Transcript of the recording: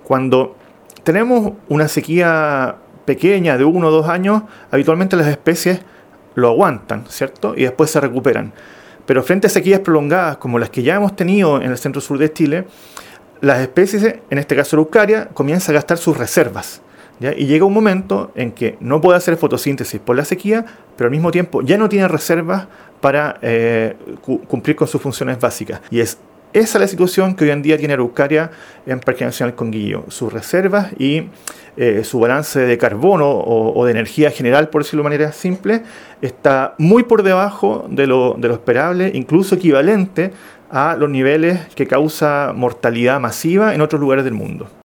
Cuando tenemos una sequía pequeña de 1 o 2 años, habitualmente las especies lo aguantan, ¿cierto? Y después se recuperan. Pero frente a sequías prolongadas como las que ya hemos tenido en el centro-sur de Chile, las especies, en este caso la Eucaria, comienzan a gastar sus reservas, ¿ya? Y llega un momento en que no puede hacer fotosíntesis por la sequía, pero al mismo tiempo ya no tiene reservas para cumplir con sus funciones básicas. Y esa es la situación que hoy en día tiene la Eucaria en Parque Nacional Conguilleo. Sus reservas y su balance de carbono o de energía general, por decirlo de manera simple, está muy por debajo de lo esperable, incluso equivalente a los niveles que causa mortalidad masiva en otros lugares del mundo.